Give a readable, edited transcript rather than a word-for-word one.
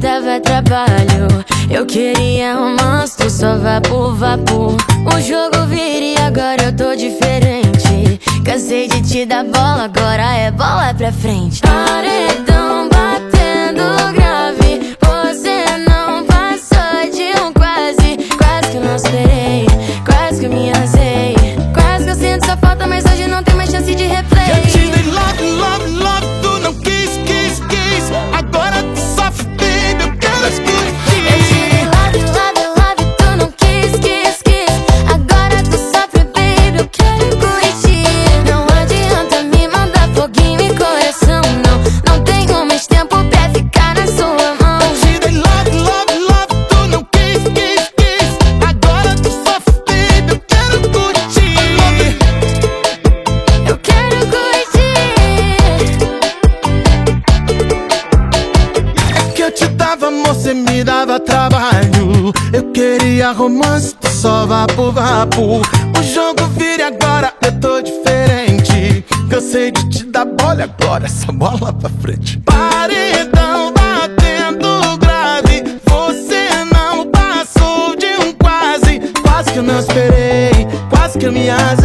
dava trabalho. Eu queria romance, tu só vapor, vapor. O jogo vira e agora eu tô diferente. Cansei de te dar bola, agora é bola pra frente. Paredão batendo grave, você não passou de um quase. Quase que eu não esperei, quase que eu me arrasei. Quase que eu sinto sua falta, mas hoje não tem mais chance de replay. Eu te dei love, love, love, tu não quis, quis, quis. Agora tu sofre, baby, eu quero curtir. Eu te dei love, love, love, tu não quis, quis, quis. Agora tu sofre, baby, eu quero curtir. Não adianta me mandar foguinho e coração, não. Não tenho mais tempo pra ficar na sua mão. Eu te dei love, love, love, tu não quis, quis, quis. Agora tu sofre, baby, eu quero curtir. Eu quero curtir. É que eu te dava amor, cê me dava trabalho. Eu queria romance, tu só vapor, vapor. O jogo vira e agora eu tô diferente. Cansei de te dar bola, agora essa bola pra frente. Paredão batendo grave, você não passou de um quase. Quase que eu não esperei, quase que eu me arrasei.